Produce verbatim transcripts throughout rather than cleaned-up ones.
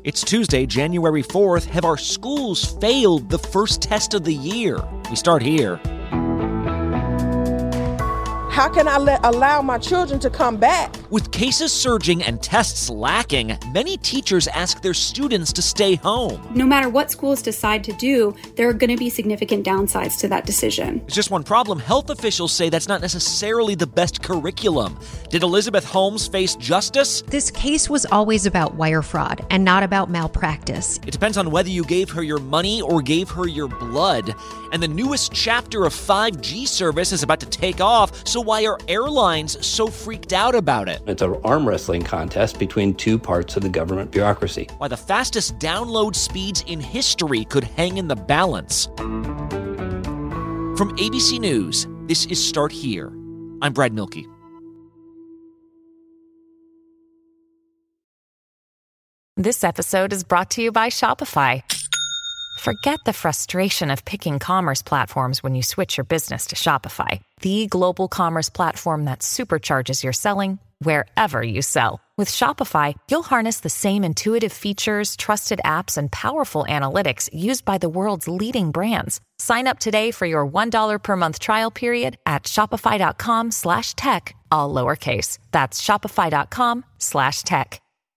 It's Tuesday, January fourth. Have our schools failed the first test of the year? We start here. How can I let, allow my children to come back? With cases surging and tests lacking, many teachers ask their students to stay home. No matter what schools decide to do, there are going to be significant downsides to that decision. There's just one problem. Health officials say that's not necessarily the best curriculum. Did Elizabeth Holmes face justice? This case was always about wire fraud and not about malpractice. It depends on whether you gave her your money or gave her your blood. And the newest chapter of five G service is about to take off, so why are airlines so freaked out about it? It's an arm wrestling contest between two parts of the government bureaucracy. Why the fastest download speeds in history could hang in the balance. From A B C News, this is Start Here. I'm Brad Milkey. This episode is brought to you by Shopify. Forget the frustration of picking commerce platforms when you switch your business to Shopify, the global commerce platform that supercharges your selling wherever you sell. With Shopify, you'll harness the same intuitive features, trusted apps, and powerful analytics used by the world's leading brands. Sign up today for your one dollar per month trial period at shopify.com slash tech, all lowercase. That's shopify.com slash tech.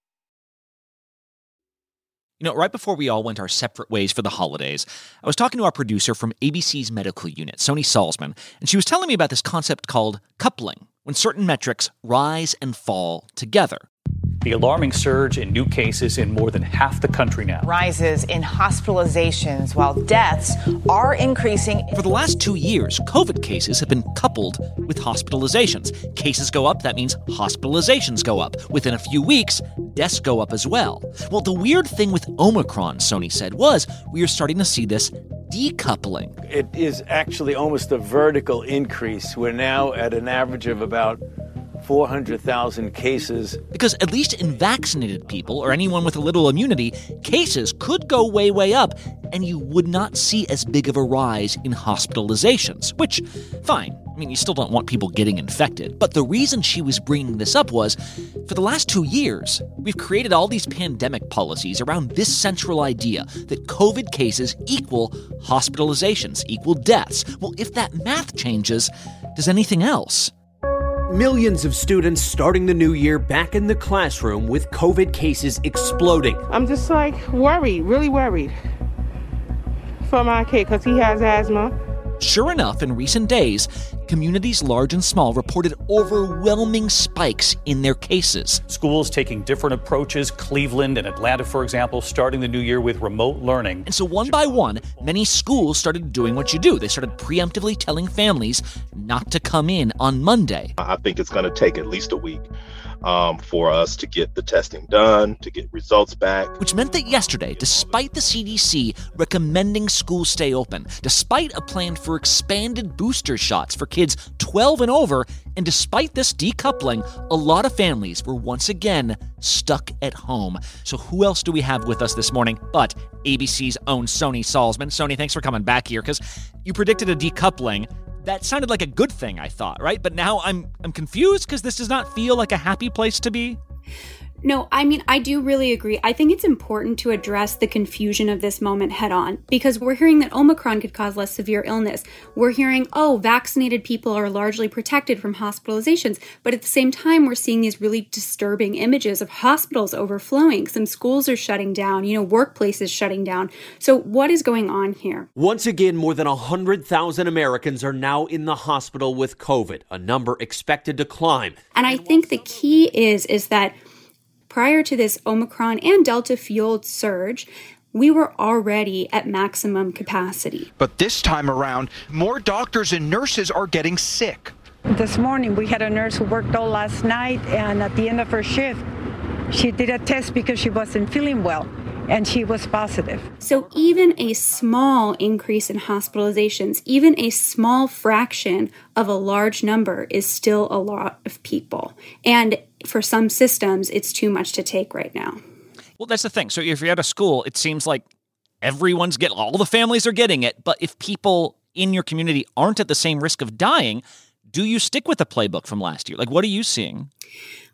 You know, right before we all went our separate ways for the holidays, I was talking to our producer from A B C's medical unit, Sony Salzman, and she was telling me about this concept called coupling, when certain metrics rise and fall together. The alarming surge in new cases in more than half the country now. Rises in hospitalizations while deaths are increasing. For the last two years, COVID cases have been coupled with hospitalizations. Cases go up, that means hospitalizations go up. Within a few weeks, deaths go up as well. Well, the weird thing with Omicron, Sony said, was we are starting to see this decoupling. It is actually almost a vertical increase. We're now at an average of about four hundred thousand cases. Because at least in vaccinated people, or anyone with a little immunity, cases could go way, way up, and you would not see as big of a rise in hospitalizations, which, fine. I mean, you still don't want people getting infected. But the reason she was bringing this up was, for the last two years, we've created all these pandemic policies around this central idea that COVID cases equal hospitalizations, equal deaths. Well, if that math changes, does anything else? Millions of students starting the new year back in the classroom with COVID cases exploding. I'm just like worried, really worried for my kid because he has asthma. Sure enough, in recent days, communities large and small reported overwhelming spikes in their cases. Schools taking different approaches. Cleveland and Atlanta, for example, starting the new year with remote learning. And so one by one, many schools started doing what you do. They started preemptively telling families not to come in on Monday. I think it's going to take at least a week um, for us to get the testing done, to get results back. Which meant that yesterday, despite the C D C recommending schools stay open, despite a plan for expanded booster shots for kids twelve and over, and despite this decoupling, a lot of families were once again stuck at home. So who else do we have with us this morning but A B C's own Sony Salzman? Sony, thanks for coming back here, because you predicted a decoupling. That sounded like a good thing, I thought, right? But now I'm I'm confused because this does not feel like a happy place to be. No, I mean, I do really agree. I think it's important to address the confusion of this moment head on, because we're hearing that Omicron could cause less severe illness. We're hearing, oh, vaccinated people are largely protected from hospitalizations. But at the same time, we're seeing these really disturbing images of hospitals overflowing. Some schools are shutting down, you know, workplaces shutting down. So what is going on here? Once again, more than one hundred thousand Americans are now in the hospital with COVID, a number expected to climb. And I think the key is, is that prior to this Omicron and Delta-fueled surge, we were already at maximum capacity. But this time around, more doctors and nurses are getting sick. This morning, we had a nurse who worked all last night, and at the end of her shift, she did a test because she wasn't feeling well, and she was positive. So even a small increase in hospitalizations, even a small fraction of a large number is still a lot of people. And for some systems, it's too much to take right now. Well, that's the thing. So if you're at a school, it seems like everyone's getting, all the families are getting it. But if people in your community aren't at the same risk of dying, do you stick with the playbook from last year? Like, what are you seeing?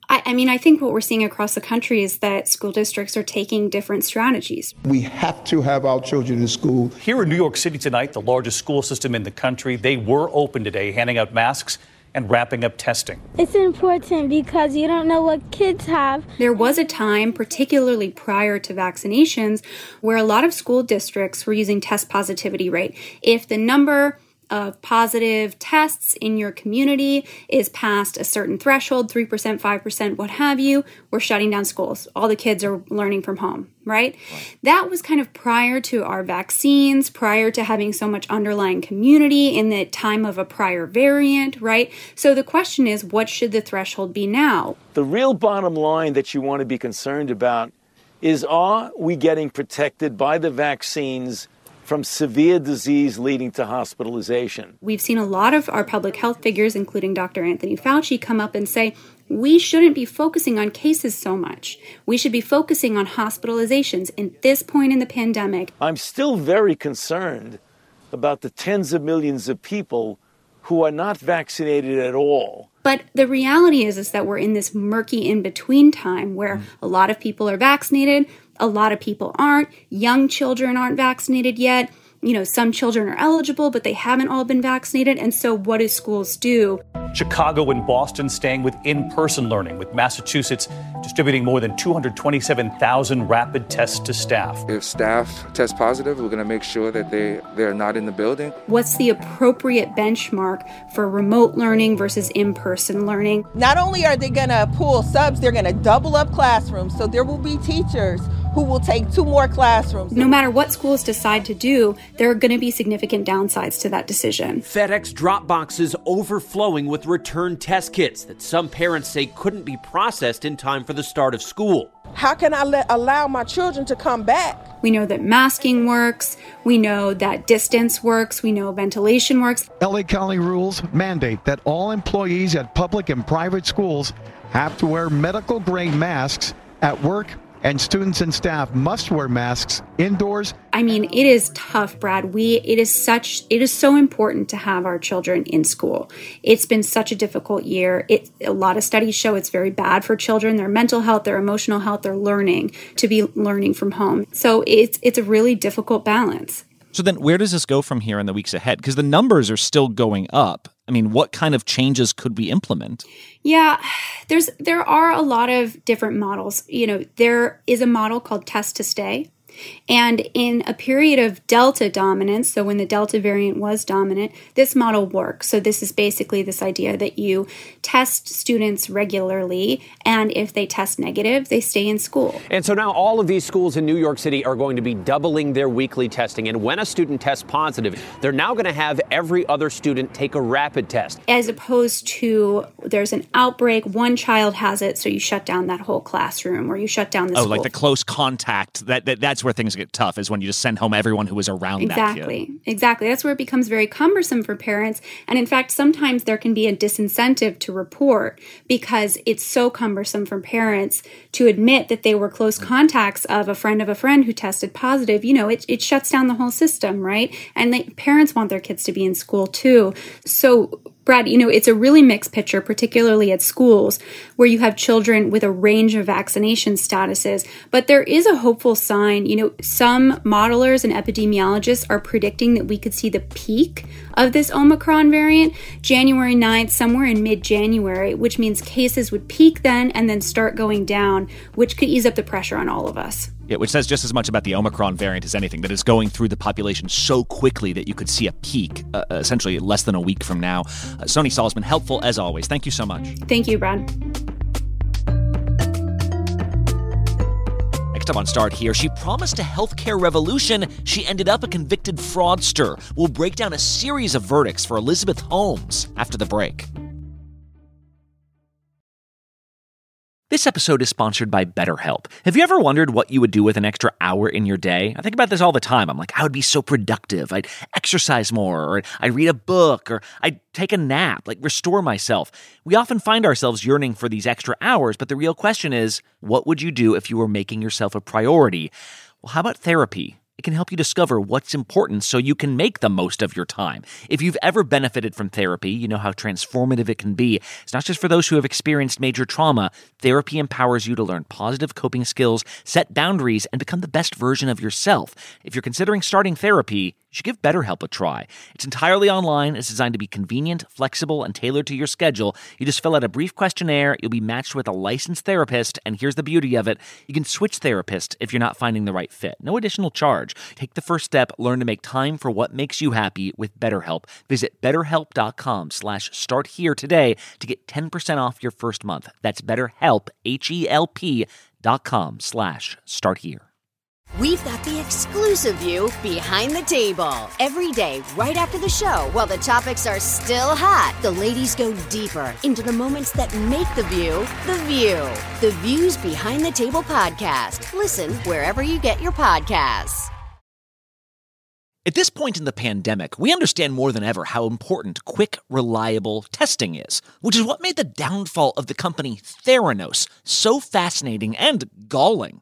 I, I mean, I think what we're seeing across the country is that school districts are taking different strategies. We have to have our children in school. Here in New York City tonight, the largest school system in the country, they were open today, handing out masks and wrapping up testing. It's important because you don't know what kids have. There was a time, particularly prior to vaccinations, where a lot of school districts were using test positivity rate. If the number of positive tests in your community is past a certain threshold, three percent, five percent, what have you, we're shutting down schools. All the kids are learning from home, right? right? That was kind of prior to our vaccines, prior to having so much underlying community in the time of a prior variant, right? So the question is, what should the threshold be now? The real bottom line that you want to be concerned about is, are we getting protected by the vaccines from severe disease leading to hospitalization? We've seen a lot of our public health figures, including Doctor Anthony Fauci, come up and say, we shouldn't be focusing on cases so much. We should be focusing on hospitalizations at this point in the pandemic. I'm still very concerned about the tens of millions of people who are not vaccinated at all. But the reality is, is that we're in this murky in-between time where mm. a lot of people are vaccinated, a lot of people aren't. Young children aren't vaccinated yet. You know, some children are eligible, but they haven't all been vaccinated. And so what do schools do? Chicago and Boston staying with in-person learning, with Massachusetts distributing more than two hundred twenty-seven thousand rapid tests to staff. If staff test positive, we're going to make sure that they, they're not in the building. What's the appropriate benchmark for remote learning versus in-person learning? Not only are they going to pull subs, they're going to double up classrooms. So there will be teachers who will take two more classrooms. No matter what schools decide to do, there are going to be significant downsides to that decision. FedEx drop boxes overflowing with return test kits that some parents say couldn't be processed in time for the start of school. How can I let, allow my children to come back? We know that masking works. We know that distance works. We know ventilation works. L A County rules mandate that all employees at public and private schools have to wear medical-grade masks at work, and students and staff must wear masks indoors. I mean, it is tough, Brad. We, it is such, it is so important to have our children in school. It's been such a difficult year. It, a lot of studies show it's very bad for children, their mental health, their emotional health, their learning, to be learning from home. So it's, it's a really difficult balance. So then where does this go from here in the weeks ahead? Because the numbers are still going up. I mean, what kind of changes could we implement? Yeah, there's there are a lot of different models. You know, there is a model called Test to Stay. And in a period of Delta dominance, so when the Delta variant was dominant, this model works. So this is basically this idea that you test students regularly, and if they test negative, they stay in school. And so now all of these schools in New York City are going to be doubling their weekly testing. And when a student tests positive, they're now going to have every other student take a rapid test. As opposed to there's an outbreak, one child has it, so you shut down that whole classroom or you shut down the oh, school. Oh, like the close contact. That, that That's where things get tough, is when you just send home everyone who was around exactly. that kid. Exactly. Exactly. That's where it becomes very cumbersome for parents. And in fact, sometimes there can be a disincentive to report because it's so cumbersome for parents to admit that they were close contacts of a friend of a friend who tested positive. You know, it, it shuts down the whole system, right? And the parents want their kids to be in school too. So Brad, you know, it's a really mixed picture, particularly at schools where you have children with a range of vaccination statuses. But there is a hopeful sign. You know, some modelers and epidemiologists are predicting that we could see the peak of this Omicron variant January ninth, somewhere in mid-January, which means cases would peak then and then start going down, which could ease up the pressure on all of us. Yeah, which says just as much about the Omicron variant as anything, that it's going through the population so quickly that you could see a peak uh, essentially less than a week from now. Uh, Sony Saul has been helpful as always. Thank you so much. Thank you, Brad. Next up on Start Here, she promised a healthcare revolution. She ended up a convicted fraudster. We'll break down a series of verdicts for Elizabeth Holmes after the break. This episode is sponsored by BetterHelp. Have you ever wondered what you would do with an extra hour in your day? I think about this all the time. I'm like, I would be so productive. I'd exercise more, or I'd read a book, or I'd take a nap, like restore myself. We often find ourselves yearning for these extra hours, but the real question is, what would you do if you were making yourself a priority? Well, how about therapy? It can help you discover what's important so you can make the most of your time. If you've ever benefited from therapy, you know how transformative it can be. It's not just for those who have experienced major trauma. Therapy empowers you to learn positive coping skills, set boundaries, and become the best version of yourself. If you're considering starting therapy, you should give BetterHelp a try. It's entirely online. It's designed to be convenient, flexible, and tailored to your schedule. You just fill out a brief questionnaire. You'll be matched with a licensed therapist. And here's the beauty of it. You can switch therapists if you're not finding the right fit. No additional charge. Take the first step. Learn to make time for what makes you happy with BetterHelp. Visit betterhelp.com slash start here today to get ten percent off your first month. That's BetterHelp, H-E-L-P dot com slash start here. We've got the exclusive view behind the table. Every day, right after the show, while the topics are still hot, the ladies go deeper into the moments that make the view the view. The Views Behind the Table podcast. Listen wherever you get your podcasts. At this point in the pandemic, we understand more than ever how important quick, reliable testing is, which is what made the downfall of the company Theranos so fascinating and galling.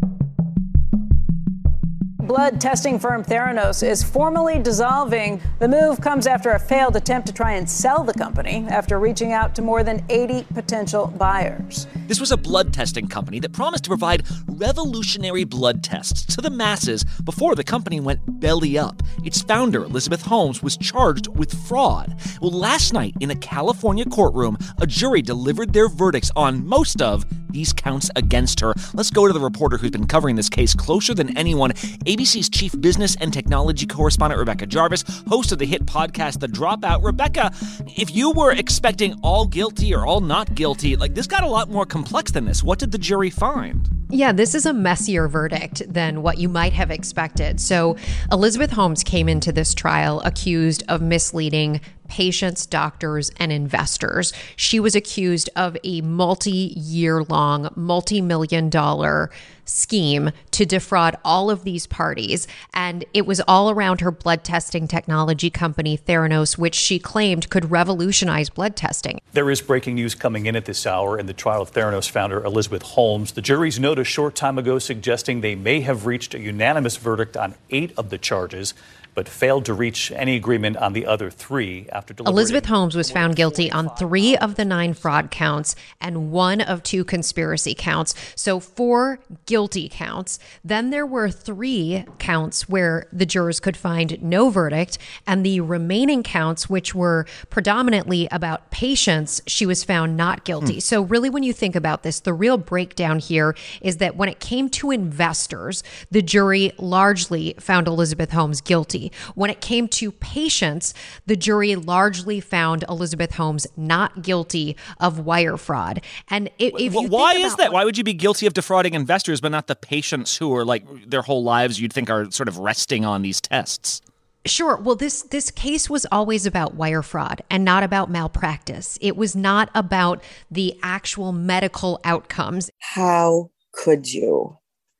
Blood testing firm Theranos is formally dissolving. The move comes after a failed attempt to try and sell the company after reaching out to more than eighty potential buyers. This was a blood testing company that promised to provide revolutionary blood tests to the masses before the company went belly up. Its founder, Elizabeth Holmes, was charged with fraud. Well, last night in a California courtroom, a jury delivered their verdicts on most of these counts against her. Let's go to the reporter who's been covering this case closer than anyone, A B C's chief business and technology correspondent, Rebecca Jarvis, host of the hit podcast, The Dropout. Rebecca, if you were expecting all guilty or all not guilty, like this got a lot more complex than this. What did the jury find? Yeah, this is a messier verdict than what you might have expected. So Elizabeth Holmes came into this trial accused of misleading patients, doctors, and investors. She was accused of a multi-year long, multi-million dollar scheme to defraud all of these parties. And it was all around her blood testing technology company, Theranos, which she claimed could revolutionize blood testing. There is breaking news coming in at this hour in the trial of Theranos founder Elizabeth Holmes. The jury's note a short time ago suggesting they may have reached a unanimous verdict on eight of the charges, but failed to reach any agreement on the other three after deliberating. Elizabeth Holmes was found guilty on three of the nine fraud counts and one of two conspiracy counts. So four guilty counts. Then there were three counts where the jurors could find no verdict, and the remaining counts, which were predominantly about patients, she was found not guilty. Hmm. So really, when you think about this, the real breakdown here is that when it came to investors, the jury largely found Elizabeth Holmes guilty. When it came to patients, the jury largely found Elizabeth Holmes not guilty of wire fraud. And if, if you why think is about that? Why would you be guilty of defrauding investors, but not the patients who are like their whole lives you'd think are sort of resting on these tests? Sure. Well, this this case was always about wire fraud and not about malpractice. It was not about the actual medical outcomes. How could you?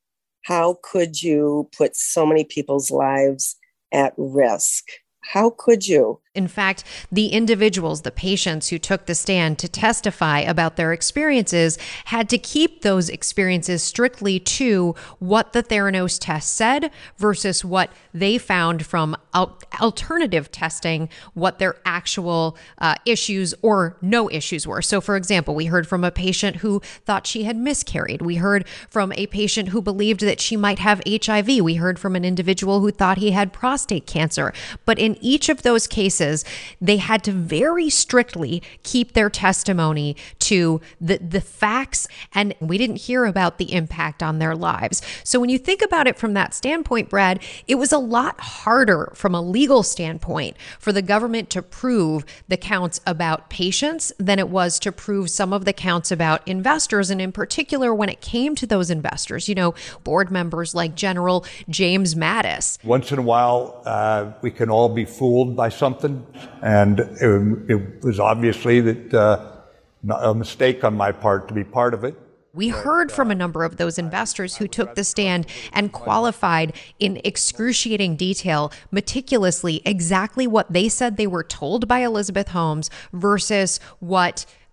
How could you put so many people's lives at risk? How could you? In fact, the individuals, the patients who took the stand to testify about their experiences had to keep those experiences strictly to what the Theranos test said versus what they found from al- alternative testing, what their actual uh, issues or no issues were. So, for example, we heard from a patient who thought she had miscarried. We heard from a patient who believed that she might have H I V. We heard from an individual who thought he had prostate cancer. But in each of those cases, they had to very strictly keep their testimony to the, the facts, and we didn't hear about the impact on their lives. So when you think about it from that standpoint, Brad, it was a lot harder from a legal standpoint for the government to prove the counts about patients than it was to prove some of the counts about investors. And in particular, when it came to those investors, you know, board members like General James Mattis. Once in a while, uh, we can all be fooled by something, and it, it was obviously that uh, a mistake on my part to be part of it. We heard from a number of those investors who took the stand and qualified in excruciating detail, meticulously, exactly what they said they were told by Elizabeth Holmes versus what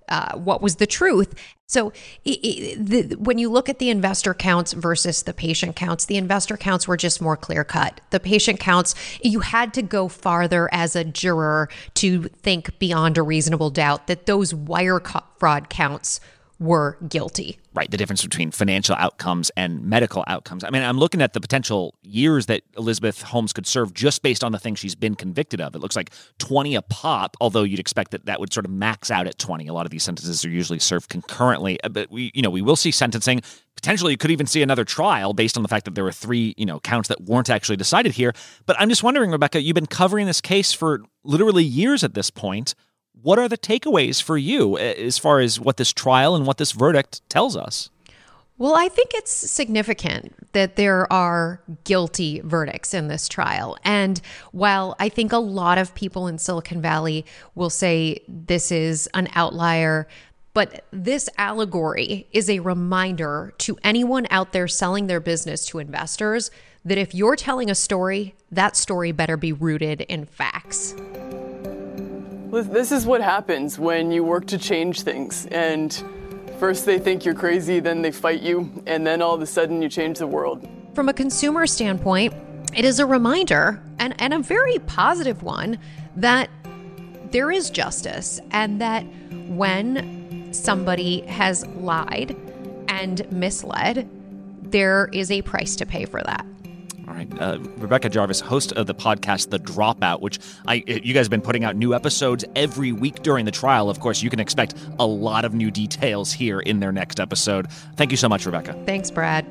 uh, what was the truth. So it, it, the, when you look at the investor counts versus the patient counts, the investor counts were just more clear cut. The patient counts, you had to go farther as a juror to think beyond a reasonable doubt that those wire fraud counts were guilty. Right, the difference between financial outcomes and medical outcomes. I mean, I'm looking at the potential years that Elizabeth Holmes could serve just based on the things she's been convicted of. It looks like twenty a pop, although you'd expect that that would sort of max out at twenty. A lot of these sentences are usually served concurrently. But we, you know, we will see sentencing. Potentially, you could even see another trial based on the fact that there were three, you know, counts that weren't actually decided here. But I'm just wondering, Rebecca, you've been covering this case for literally years at this point. What are the takeaways for you as far as what this trial and what this verdict tells us? Well, I think it's significant that there are guilty verdicts in this trial. And while I think a lot of people in Silicon Valley will say this is an outlier, but this allegory is a reminder to anyone out there selling their business to investors that if you're telling a story, that story better be rooted in facts. This is what happens when you work to change things. And first they think you're crazy, then they fight you, and then all of a sudden you change the world. From a consumer standpoint, it is a reminder, and, and a very positive one, that there is justice and that when somebody has lied and misled, there is a price to pay for that. All right. Uh, Rebecca Jarvis, host of the podcast The Dropout, which I you guys have been putting out new episodes every week during the trial. Of course, you can expect a lot of new details here in their next episode. Thank you so much, Rebecca. Thanks, Brad.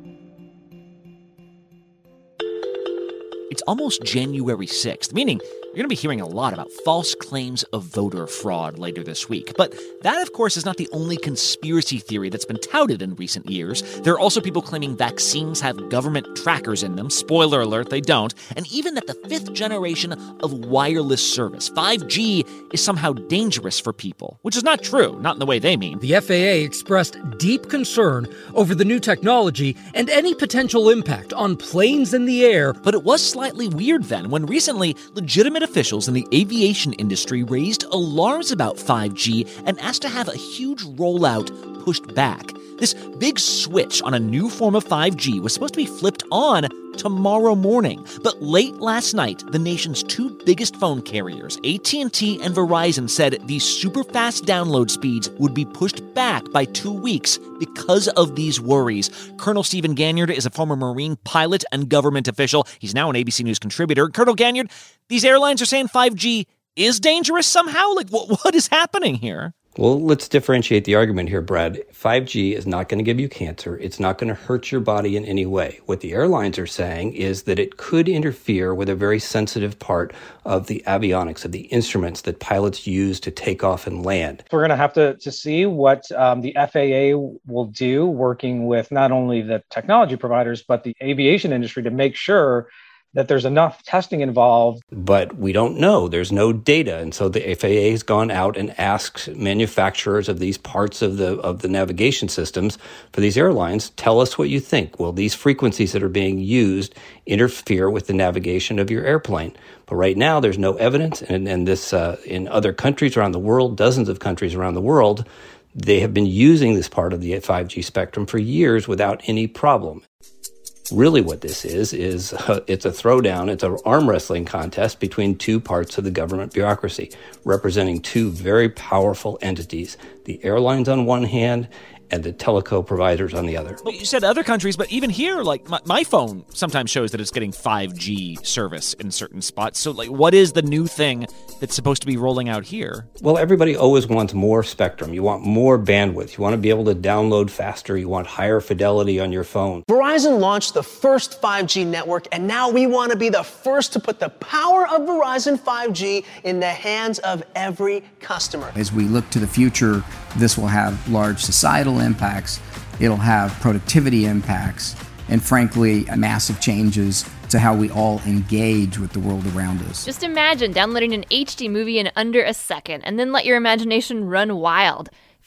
It's almost January sixth, meaning you're going to be hearing a lot about false claims of voter fraud later this week. But that, of course, is not the only conspiracy theory that's been touted in recent years. There are also people claiming vaccines have government trackers in them. Spoiler alert, they don't. And even that the fifth generation of wireless service, five G, is somehow dangerous for people, which is not true, not in the way they mean. The F A A expressed deep concern over the new technology and any potential impact on planes in the air. But it was slightly weird then when recently legitimate officials in the aviation industry raised alarms about five G and asked to have a huge rollout pushed back. This big switch on a new form of five G was supposed to be flipped on tomorrow morning. But late last night, the nation's two biggest phone carriers, A T and T and Verizon, said these super fast download speeds would be pushed back by two weeks because of these worries. Colonel Stephen Ganyard is a former Marine pilot and government official. He's now an A B C News contributor. Colonel Ganyard, these airlines are saying five G is dangerous somehow? Like, what, what is happening here? Well, let's differentiate the argument here, Brad. five G is not going to give you cancer. It's not going to hurt your body in any way. What the airlines are saying is that it could interfere with a very sensitive part of the avionics, of the instruments that pilots use to take off and land. We're going to have to, to see what um, the F A A will do, working with not only the technology providers, but the aviation industry to make sure that there's enough testing involved. But we don't know. There's no data. And so the F A A has gone out and asked manufacturers of these parts of the of the navigation systems for these airlines, tell us what you think. Will these frequencies that are being used interfere with the navigation of your airplane? But right now, there's no evidence. And, and this uh, in other countries around the world, dozens of countries around the world, they have been using this part of the five G spectrum for years without any problem. Really what this is, is uh, it's a throwdown, it's an arm wrestling contest between two parts of the government bureaucracy, representing two very powerful entities, the airlines on one hand and the telco providers on the other. Well, you said other countries, but even here, like my, my phone sometimes shows that it's getting five G service in certain spots. So like, what is the new thing that's supposed to be rolling out here? Well, everybody always wants more spectrum. You want more bandwidth. You want to be able to download faster. You want higher fidelity on your phone. Verizon launched the first five G network, and now we want to be the first to put the power of Verizon five G in the hands of every customer. As we look to the future, this will have large societal impacts, it'll have productivity impacts, and frankly, massive changes to how we all engage with the world around us. Just imagine downloading an H D movie in under a second and then let your imagination run wild.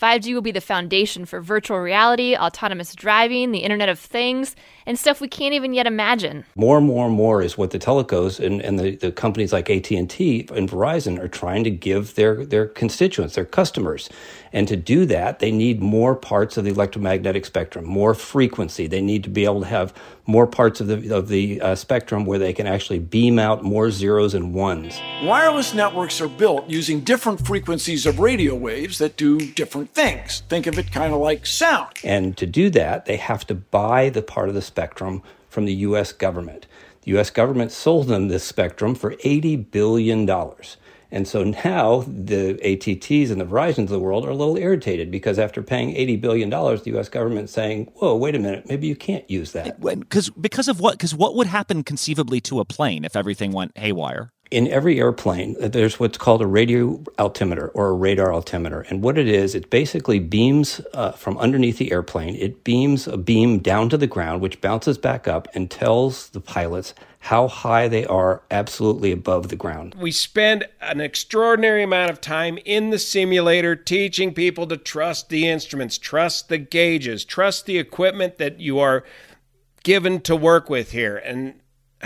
five G will be the foundation for virtual reality, autonomous driving, the Internet of Things, and stuff we can't even yet imagine. More and more and more is what the telcos and, and the, the companies like A T and T and Verizon are trying to give their, their constituents, their customers. And to do that, they need more parts of the electromagnetic spectrum, more frequency. They need to be able to have more parts of the of the uh, spectrum where they can actually beam out more zeros and ones. Wireless networks are built using different frequencies of radio waves that do different things. Think of it kind of like sound. And to do that, they have to buy the part of the spectrum from the U S government. The U S government sold them this spectrum for eighty billion dollars. And so now the A T Ts and the Verizons of the world are a little irritated because after paying eighty billion dollars, the U S government is saying, whoa, wait a minute, maybe you can't use that. Because because of what? Because what would happen conceivably to a plane if everything went haywire? In every airplane, there's what's called a radio altimeter or a radar altimeter. And what it is, it basically beams uh, from underneath the airplane. It beams a beam down to the ground, which bounces back up and tells the pilots how high they are absolutely above the ground. We spend an extraordinary amount of time in the simulator teaching people to trust the instruments, trust the gauges, trust the equipment that you are given to work with here. And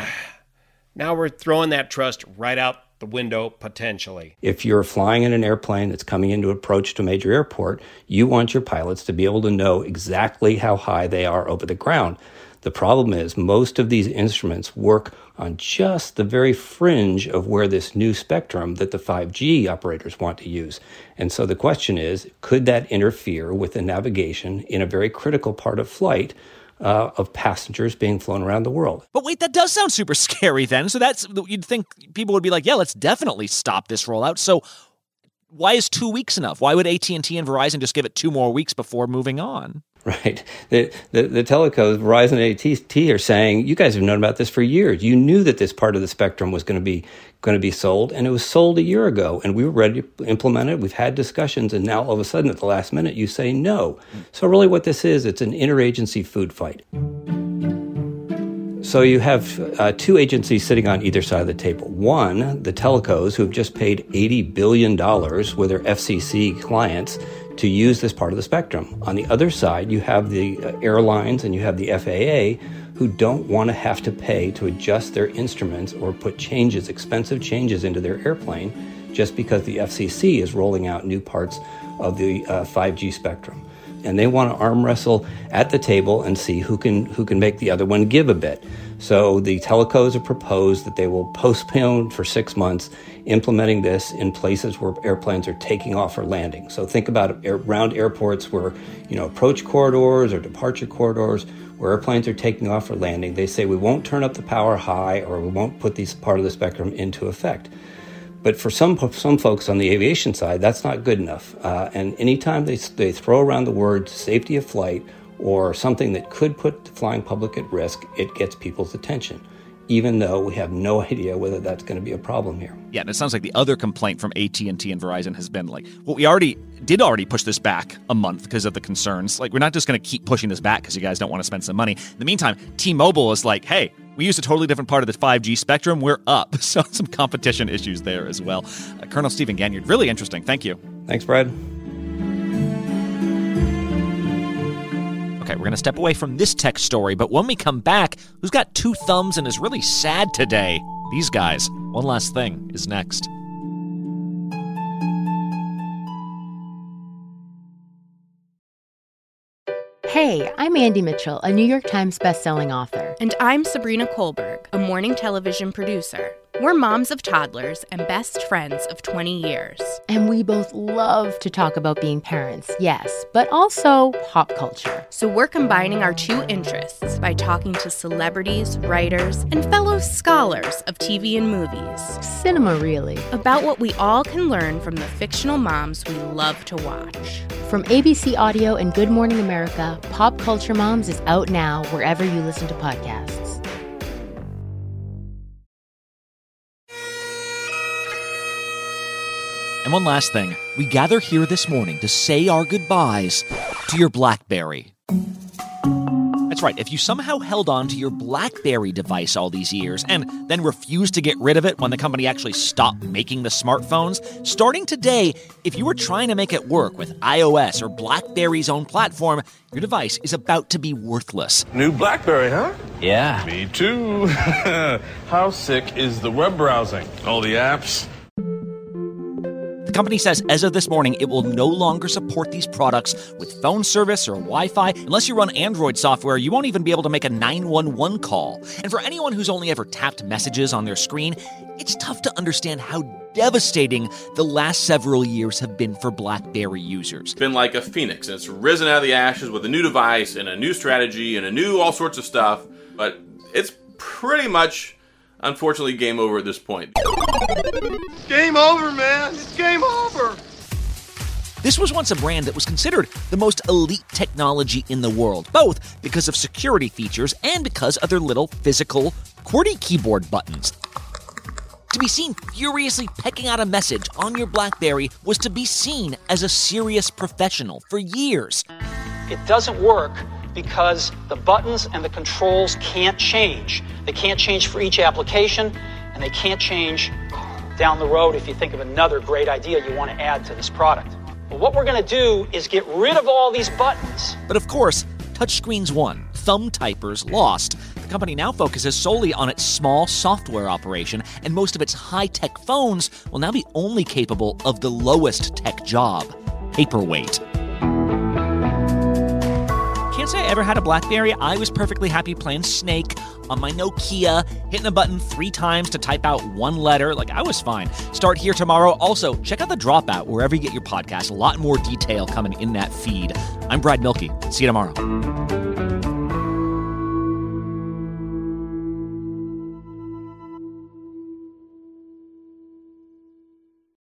now we're throwing that trust right out the window, potentially. If you're flying in an airplane that's coming into approach to a major airport, you want your pilots to be able to know exactly how high they are over the ground. The problem is most of these instruments work on just the very fringe of where this new spectrum that the five G operators want to use. And so the question is, could that interfere with the navigation in a very critical part of flight Uh, of passengers being flown around the world? But wait, that does sound super scary then. So that's, you'd think people would be like, yeah, let's definitely stop this rollout. So why is two weeks enough? Why would A T and T and Verizon just give it two more weeks before moving on? Right. The, the, the telcos, Verizon and A T and T are saying, you guys have known about this for years. You knew that this part of the spectrum was going to be going to be sold, and it was sold a year ago, and we were ready to implement it. We've had discussions, and now all of a sudden at the last minute you say no. So really what this is, it's an interagency food fight. So you have uh, two agencies sitting on either side of the table. One, the telcos, who have just paid eighty billion dollars with their F C C clients to use this part of the spectrum. On the other side, you have the uh, airlines and you have the F A A, who don't want to have to pay to adjust their instruments or put changes, expensive changes into their airplane just because the F C C is rolling out new parts of the uh, five G spectrum. And they want to arm wrestle at the table and see who can who can make the other one give a bit. So the telcos have proposed that they will postpone for six months implementing this in places where airplanes are taking off or landing. So think about air, around airports where, you know, approach corridors or departure corridors where airplanes are taking off or landing. They say we won't turn up the power high or we won't put this part of the spectrum into effect. But for some some folks on the aviation side, that's not good enough. Uh, and anytime they they throw around the word safety of flight or something that could put the flying public at risk, it gets people's attention, even though we have no idea whether that's going to be a problem here. Yeah, and it sounds like the other complaint from A T and T and Verizon has been like, well, we already did already push this back a month because of the concerns. Like, we're not just going to keep pushing this back because you guys don't want to spend some money. In the meantime, T-Mobile is like, hey, we used a totally different part of the five G spectrum. We're up. So some competition issues there as well. Uh, Colonel Stephen Ganyard, really interesting. Thank you. Thanks, Brad. Okay, we're going to step away from this tech story, but when we come back, who's got two thumbs and is really sad today? These guys. One Last Thing is next. Hey, I'm Andy Mitchell, a New York Times bestselling author. And I'm Sabrina Kohlberg, a morning television producer. We're moms of toddlers and best friends of twenty years. And we both love to talk about being parents, yes, but also pop culture. So we're combining our two interests by talking to celebrities, writers, and fellow scholars of T V and movies. Cinema, really. About what we all can learn from the fictional moms we love to watch. From A B C Audio and Good Morning America, Pop Culture Moms is out now wherever you listen to podcasts. And one last thing, we gather here this morning to say our goodbyes to your BlackBerry. I That's right, if you somehow held on to your BlackBerry device all these years and then refused to get rid of it when the company actually stopped making the smartphones, starting today, if you were trying to make it work with iOS or BlackBerry's own platform, your device is about to be worthless. New BlackBerry, huh? Yeah. Me too. How sick is the web browsing? All the apps? The company says as of this morning, it will no longer support these products with phone service or Wi-Fi. Unless you run Android software, you won't even be able to make a nine one one call. And for anyone who's only ever tapped messages on their screen, it's tough to understand how devastating the last several years have been for BlackBerry users. It's been like a phoenix, and it's risen out of the ashes with a new device and a new strategy and a new all sorts of stuff. But it's pretty much, unfortunately, game over at this point. Game over, man. It's game over. This was once a brand that was considered the most elite technology in the world, both because of security features and because of their little physical QWERTY keyboard buttons. To be seen furiously pecking out a message on your BlackBerry was to be seen as a serious professional for years. It doesn't work because the buttons and the controls can't change. They can't change for each application, and they can't change down the road if you think of another great idea you want to add to this product. But what we're going to do is get rid of all these buttons. But of course, touchscreens won, thumb typers lost. The company now focuses solely on its small software operation, and most of its high-tech phones will now be only capable of the lowest tech job, paperweight. Can't say I ever had a BlackBerry. I was perfectly happy playing Snake on my Nokia, hitting a button three times to type out one letter. Like, I was fine. Start here tomorrow. Also, check out The Dropout wherever you get your podcast. A lot more detail coming in that feed. I'm Brad Milkey. See you tomorrow.